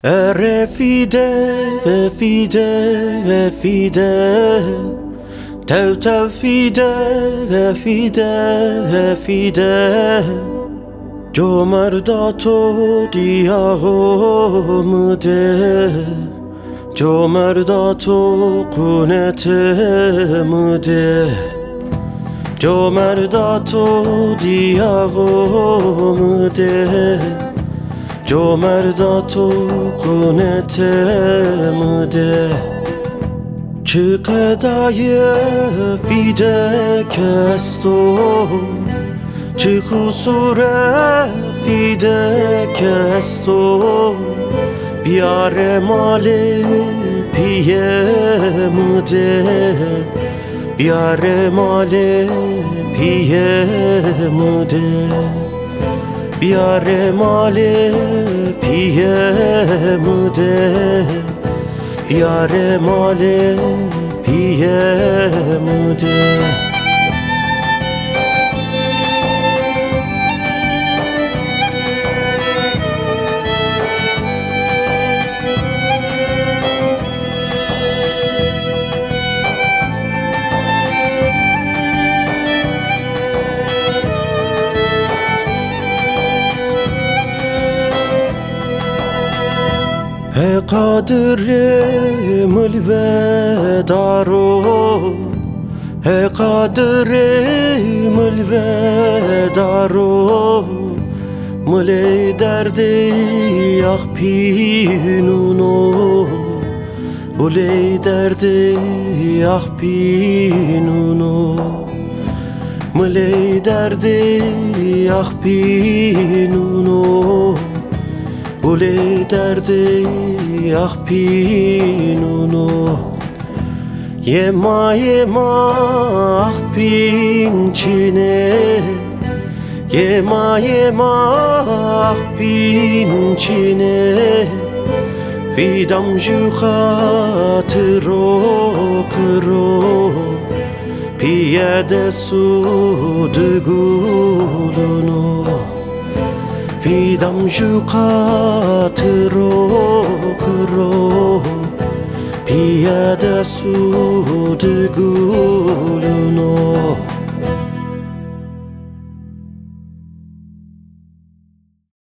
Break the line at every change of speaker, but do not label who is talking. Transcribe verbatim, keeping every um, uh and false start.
Ere fide, fide, fide, tev tev fide, fide, fide, Giomerdato diago mıde, Giomerdato kunete mıde, Giomerdato diago mıde, Giomerdato kunete mıde, Çıkadaye fide kesto, Çıkusure fide kesto, Biare male piye mıde, Biare male piye mıde, Biare male piye mıde, Biare male piye mıde. He kadirem elvedaro, He kadirem elvedaro, Müley derdi ah pinuno, Müley derdi ah pinuno, Müley derdi ah pinuno, Ule derdi ah pinuno, Yema yema ah pinçine, Yema yema ah pinçine, Fidam ju hatiro kro, Piyade su duguluno, Fidam ju katro kro, Piyade su duguluno.